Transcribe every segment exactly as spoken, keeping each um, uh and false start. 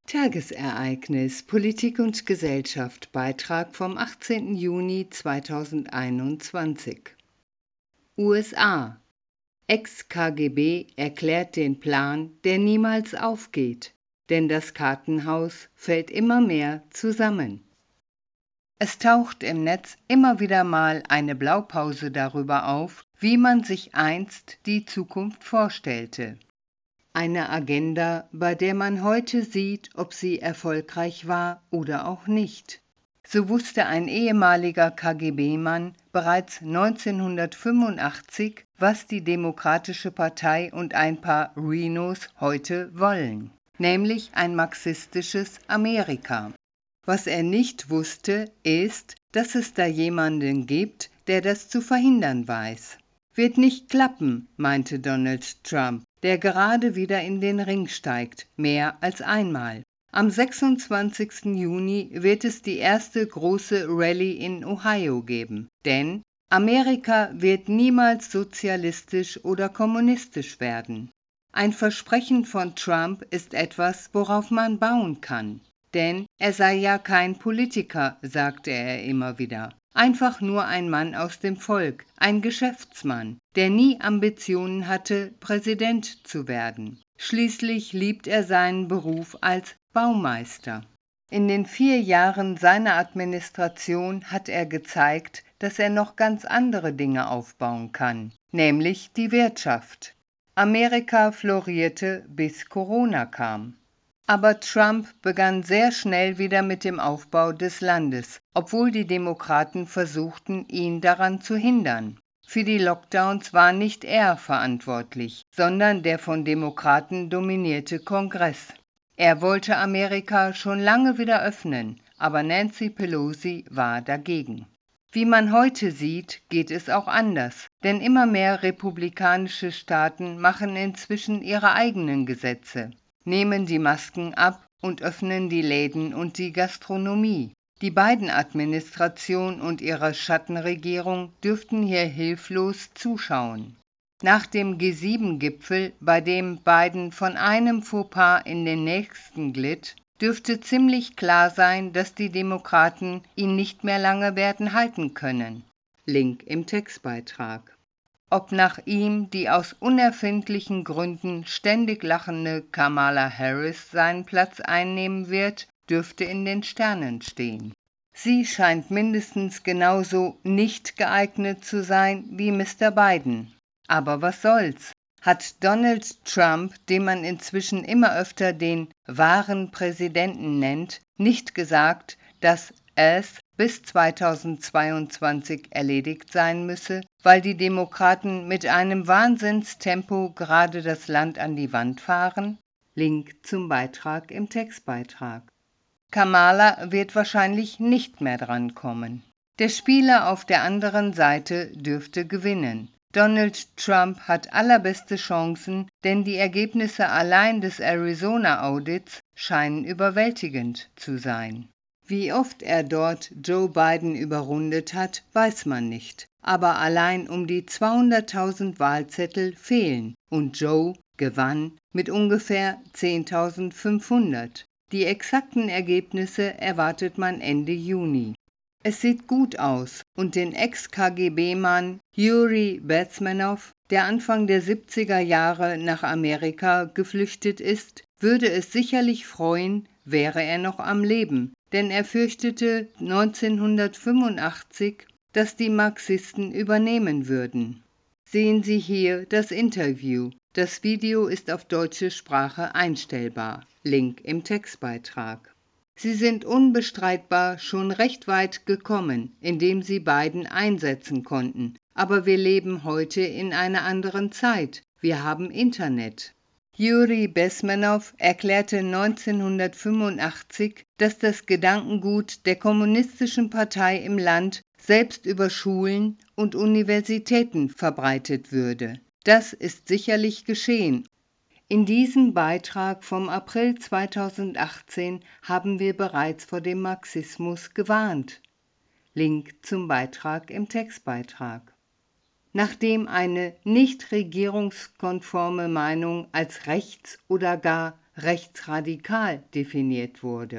Tagesereignis Politik und Gesellschaft Beitrag vom achtzehnten Juni zweitausendeinundzwanzig. U S A. Ex-K G B erklärt den Plan, der niemals aufgeht, denn das Kartenhaus fällt immer mehr zusammen. Es taucht im Netz immer wieder mal eine Blaupause darüber auf, wie man sich einst die Zukunft vorstellte. Eine Agenda, bei der man heute sieht, ob sie erfolgreich war oder auch nicht. So wusste ein ehemaliger K G B-Mann bereits neunzehnhundertfünfundachtzig, was die Demokratische Partei und ein paar Rhinos heute wollen, nämlich ein marxistisches Amerika. Was er nicht wusste, ist, dass es da jemanden gibt, der das zu verhindern weiß. Wird nicht klappen, meinte Donald Trump, der gerade wieder in den Ring steigt, mehr als einmal. Am sechsundzwanzigsten Juni wird es die erste große Rallye in Ohio geben, denn Amerika wird niemals sozialistisch oder kommunistisch werden. Ein Versprechen von Trump ist etwas, worauf man bauen kann. Denn er sei ja kein Politiker, sagte er immer wieder. Einfach nur ein Mann aus dem Volk, ein Geschäftsmann, der nie Ambitionen hatte, Präsident zu werden. Schließlich liebt er seinen Beruf als Baumeister. In den vier Jahren seiner Administration hat er gezeigt, dass er noch ganz andere Dinge aufbauen kann, nämlich die Wirtschaft. Amerika florierte, bis Corona kam. Aber Trump begann sehr schnell wieder mit dem Aufbau des Landes, obwohl die Demokraten versuchten, ihn daran zu hindern. Für die Lockdowns war nicht er verantwortlich, sondern der von Demokraten dominierte Kongress. Er wollte Amerika schon lange wieder öffnen, aber Nancy Pelosi war dagegen. Wie man heute sieht, geht es auch anders, denn immer mehr republikanische Staaten machen inzwischen ihre eigenen Gesetze, nehmen die Masken ab und öffnen die Läden und die Gastronomie. Die Biden-Administration und ihre Schattenregierung dürften hier hilflos zuschauen. Nach dem G sieben Gipfel, bei dem Biden von einem Fauxpas in den nächsten glitt, dürfte ziemlich klar sein, dass die Demokraten ihn nicht mehr lange werden halten können. Link im Textbeitrag. Ob nach ihm die aus unerfindlichen Gründen ständig lachende Kamala Harris seinen Platz einnehmen wird, dürfte in den Sternen stehen. Sie scheint mindestens genauso nicht geeignet zu sein wie Mister Biden. Aber was soll's? Hat Donald Trump, den man inzwischen immer öfter den wahren Präsidenten nennt, nicht gesagt, dass es bis zweitausendzweiundzwanzig erledigt sein müsse, weil die Demokraten mit einem Wahnsinnstempo gerade das Land an die Wand fahren? Link zum Beitrag im Textbeitrag. Kamala wird wahrscheinlich nicht mehr drankommen. Der Spieler auf der anderen Seite dürfte gewinnen. Donald Trump hat allerbeste Chancen, denn die Ergebnisse allein des Arizona-Audits scheinen überwältigend zu sein. Wie oft er dort Joe Biden überrundet hat, weiß man nicht. Aber allein um die zweihunderttausend Wahlzettel fehlen und Joe gewann mit ungefähr zehntausendfünfhundert. Die exakten Ergebnisse erwartet man Ende Juni. Es sieht gut aus und den Ex-K G B-Mann Yuri Bezmenov, der Anfang der siebziger Jahre nach Amerika geflüchtet ist, würde es sicherlich freuen, wäre er noch am Leben, denn er fürchtete neunzehnhundertfünfundachtzig, dass die Marxisten übernehmen würden. Sehen Sie hier das Interview. Das Video ist auf deutsche Sprache einstellbar. Link im Textbeitrag. Sie sind unbestreitbar schon recht weit gekommen, indem sie Biden einsetzen konnten. Aber wir leben heute in einer anderen Zeit. Wir haben Internet. Yuri Bezmenov erklärte neunzehnhundertfünfundachtzig, dass das Gedankengut der kommunistischen Partei im Land selbst über Schulen und Universitäten verbreitet würde. Das ist sicherlich geschehen. In diesem Beitrag vom April zweitausendachtzehn haben wir bereits vor dem Marxismus gewarnt. Link zum Beitrag im Textbeitrag. Nachdem eine nicht regierungskonforme Meinung als rechts oder gar rechtsradikal definiert wurde.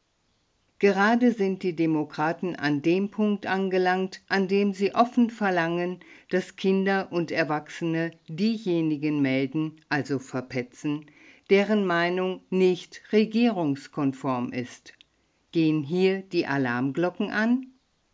Gerade sind die Demokraten an dem Punkt angelangt, an dem sie offen verlangen, dass Kinder und Erwachsene diejenigen melden, also verpetzen, deren Meinung nicht regierungskonform ist. Gehen hier die Alarmglocken an?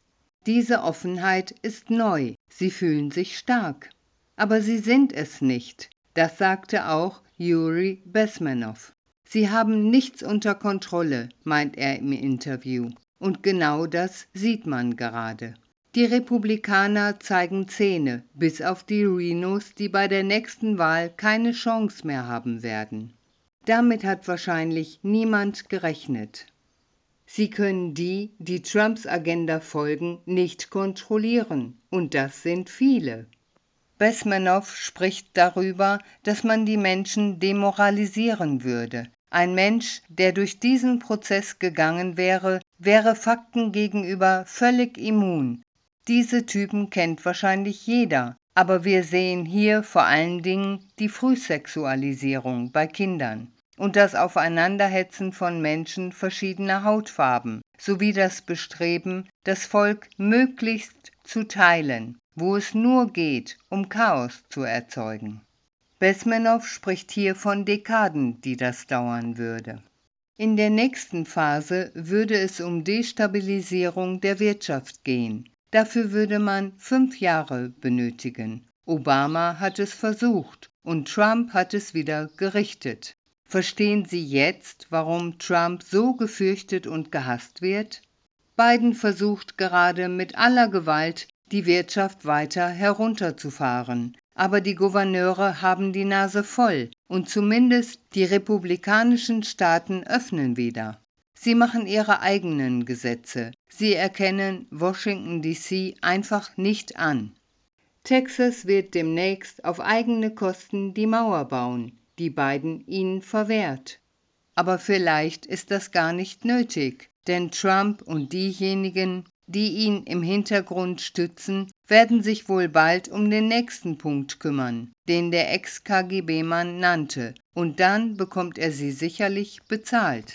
Diese Offenheit ist neu, sie fühlen sich stark. Aber sie sind es nicht, das sagte auch Yuri Bezmenov. Sie haben nichts unter Kontrolle, meint er im Interview. Und genau das sieht man gerade. Die Republikaner zeigen Zähne, bis auf die Rhinos, die bei der nächsten Wahl keine Chance mehr haben werden. Damit hat wahrscheinlich niemand gerechnet. Sie können die, die Trumps Agenda folgen, nicht kontrollieren. Und das sind viele. Bezmenov spricht darüber, dass man die Menschen demoralisieren würde. Ein Mensch, der durch diesen Prozess gegangen wäre, wäre Fakten gegenüber völlig immun. Diese Typen kennt wahrscheinlich jeder, aber wir sehen hier vor allen Dingen die Frühsexualisierung bei Kindern und das Aufeinanderhetzen von Menschen verschiedener Hautfarben, sowie das Bestreben, das Volk möglichst zu teilen, wo es nur geht, um Chaos zu erzeugen. Bezmenov spricht hier von Dekaden, die das dauern würde. In der nächsten Phase würde es um Destabilisierung der Wirtschaft gehen. Dafür würde man fünf Jahre benötigen. Obama hat es versucht und Trump hat es wieder gerichtet. Verstehen Sie jetzt, warum Trump so gefürchtet und gehasst wird? Biden versucht gerade mit aller Gewalt, die Wirtschaft weiter herunterzufahren. Aber die Gouverneure haben die Nase voll und zumindest die republikanischen Staaten öffnen wieder. Sie machen ihre eigenen Gesetze. Sie erkennen Washington D C einfach nicht an. Texas wird demnächst auf eigene Kosten die Mauer bauen, die Biden ihnen verwehrt. Aber vielleicht ist das gar nicht nötig, denn Trump und diejenigen, die ihn im Hintergrund stützen, werden sich wohl bald um den nächsten Punkt kümmern, den der Ex-K G B-Mann nannte, und dann bekommt er sie sicherlich bezahlt.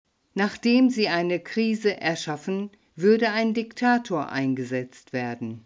Nachdem sie eine Krise erschaffen, würde ein Diktator eingesetzt werden.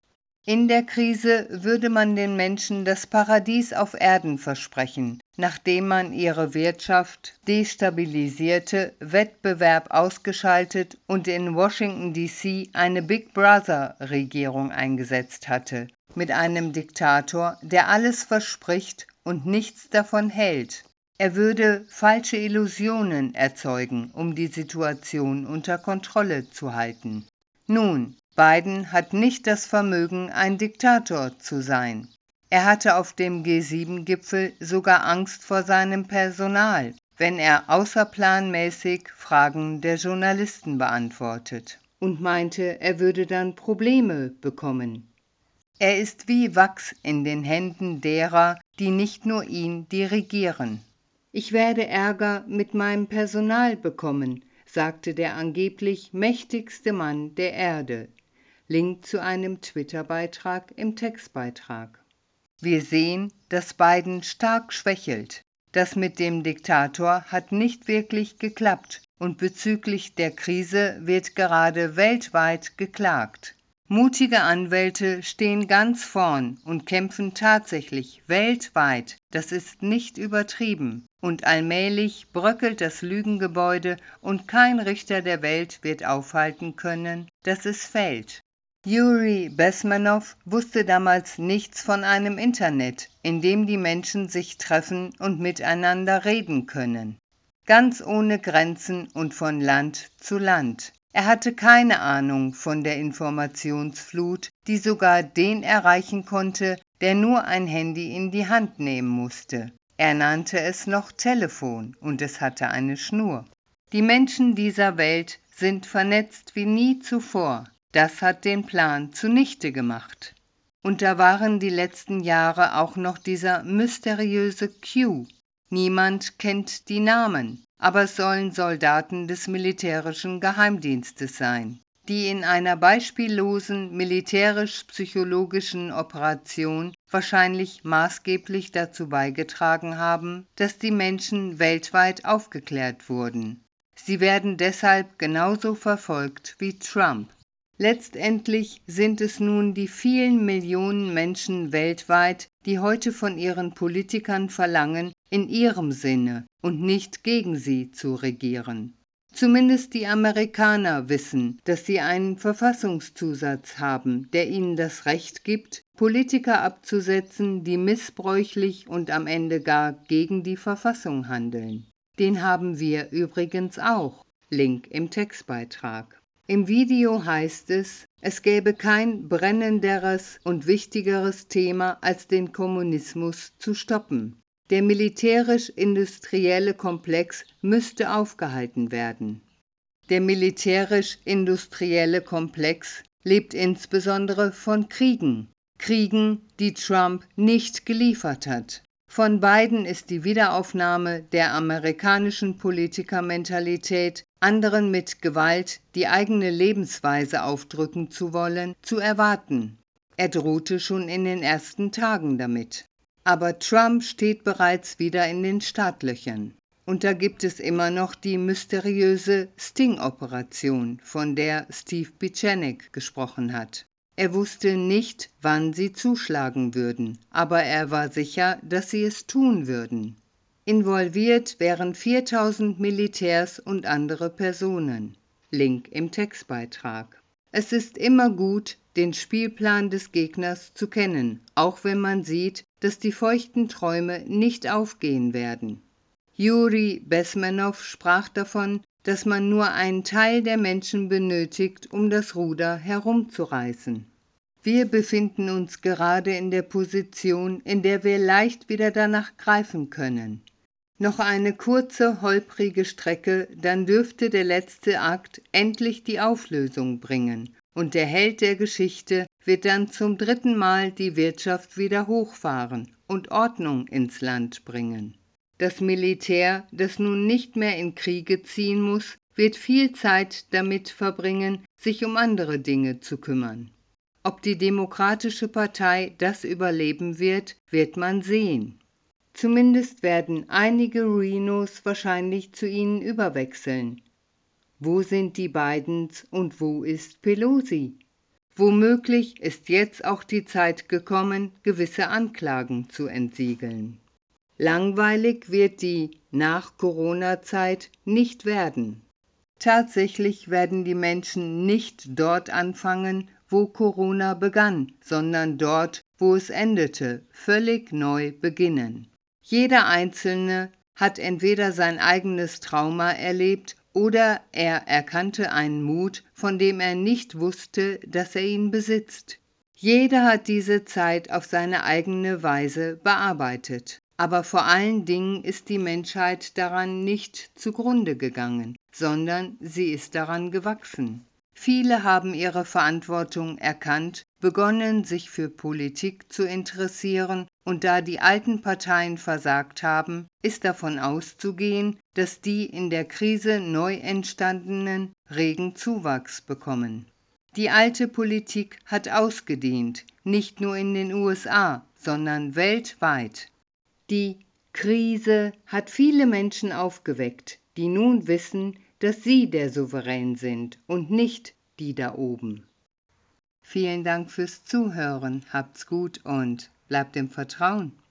In der Krise würde man den Menschen das Paradies auf Erden versprechen, nachdem man ihre Wirtschaft destabilisierte, Wettbewerb ausgeschaltet und in Washington D C eine Big Brother-Regierung eingesetzt hatte, mit einem Diktator, der alles verspricht und nichts davon hält. Er würde falsche Illusionen erzeugen, um die Situation unter Kontrolle zu halten. Nun, Biden hat nicht das Vermögen, ein Diktator zu sein. Er hatte auf dem G sieben Gipfel sogar Angst vor seinem Personal, wenn er außerplanmäßig Fragen der Journalisten beantwortet und meinte, er würde dann Probleme bekommen. Er ist wie Wachs in den Händen derer, die nicht nur ihn dirigieren. Ich werde Ärger mit meinem Personal bekommen, sagte der angeblich mächtigste Mann der Erde. Link zu einem Twitter-Beitrag im Textbeitrag. Wir sehen, dass Biden stark schwächelt. Das mit dem Diktator hat nicht wirklich geklappt und bezüglich der Krise wird gerade weltweit geklagt. Mutige Anwälte stehen ganz vorn und kämpfen tatsächlich weltweit, das ist nicht übertrieben. Und allmählich bröckelt das Lügengebäude und kein Richter der Welt wird aufhalten können, dass es fällt. Yuri Bezmenov wusste damals nichts von einem Internet, in dem die Menschen sich treffen und miteinander reden können. Ganz ohne Grenzen und von Land zu Land. Er hatte keine Ahnung von der Informationsflut, die sogar den erreichen konnte, der nur ein Handy in die Hand nehmen musste. Er nannte es noch Telefon und es hatte eine Schnur. Die Menschen dieser Welt sind vernetzt wie nie zuvor. Das hat den Plan zunichte gemacht. Und da waren die letzten Jahre auch noch dieser mysteriöse Q. Niemand kennt die Namen, aber es sollen Soldaten des militärischen Geheimdienstes sein. die in einer beispiellosen militärisch-psychologischen Operation wahrscheinlich maßgeblich dazu beigetragen haben, dass die Menschen weltweit aufgeklärt wurden. Sie werden deshalb genauso verfolgt wie Trump. Letztendlich sind es nun die vielen Millionen Menschen weltweit, die heute von ihren Politikern verlangen, in ihrem Sinne und nicht gegen sie zu regieren. Zumindest die Amerikaner wissen, dass sie einen Verfassungszusatz haben, der ihnen das Recht gibt, Politiker abzusetzen, die missbräuchlich und am Ende gar gegen die Verfassung handeln. Den haben wir übrigens auch. Link im Textbeitrag. Im Video heißt es, es gäbe kein brennenderes und wichtigeres Thema, als den Kommunismus zu stoppen. Der militärisch-industrielle Komplex müsste aufgehalten werden. Der militärisch-industrielle Komplex lebt insbesondere von Kriegen. Kriegen, die Trump nicht geliefert hat. Von beiden ist die Wiederaufnahme der amerikanischen Politikermentalität, anderen mit Gewalt die eigene Lebensweise aufdrücken zu wollen, zu erwarten. Er drohte schon in den ersten Tagen damit. Aber Trump steht bereits wieder in den Startlöchern. Und da gibt es immer noch die mysteriöse Sting-Operation, von der Steve Pieczenik gesprochen hat. Er wusste nicht, wann sie zuschlagen würden, aber er war sicher, dass sie es tun würden. Involviert wären viertausend Militärs und andere Personen. Link im Textbeitrag. Es ist immer gut, den Spielplan des Gegners zu kennen, auch wenn man sieht, dass die feuchten Träume nicht aufgehen werden. Juri Bezmenov sprach davon, dass man nur einen Teil der Menschen benötigt, um das Ruder herumzureißen. Wir befinden uns gerade in der Position, in der wir leicht wieder danach greifen können. Noch eine kurze, holprige Strecke, dann dürfte der letzte Akt endlich die Auflösung bringen, und der Held der Geschichte wird dann zum dritten Mal die Wirtschaft wieder hochfahren und Ordnung ins Land bringen. Das Militär, das nun nicht mehr in Kriege ziehen muss, wird viel Zeit damit verbringen, sich um andere Dinge zu kümmern. Ob die Demokratische Partei das überleben wird, wird man sehen. Zumindest werden einige Rhinos wahrscheinlich zu ihnen überwechseln. Wo sind die Bidens und wo ist Pelosi? Womöglich ist jetzt auch die Zeit gekommen, gewisse Anklagen zu entsiegeln. Langweilig wird die Nach-Corona-Zeit nicht werden. Tatsächlich werden die Menschen nicht dort anfangen, wo Corona begann, sondern dort, wo es endete, völlig neu beginnen. Jeder Einzelne hat entweder sein eigenes Trauma erlebt oder er erkannte einen Mut, von dem er nicht wusste, dass er ihn besitzt. Jeder hat diese Zeit auf seine eigene Weise bearbeitet. Aber vor allen Dingen ist die Menschheit daran nicht zugrunde gegangen, sondern sie ist daran gewachsen. Viele haben ihre Verantwortung erkannt, begonnen, sich für Politik zu interessieren, und da die alten Parteien versagt haben, ist davon auszugehen, dass die in der Krise neu entstandenen regen Zuwachs bekommen. Die alte Politik hat ausgedient, nicht nur in den U S A, sondern weltweit. Die Krise hat viele Menschen aufgeweckt, die nun wissen, dass sie der Souverän sind und nicht die da oben. Vielen Dank fürs Zuhören, habt's gut und bleibt im Vertrauen.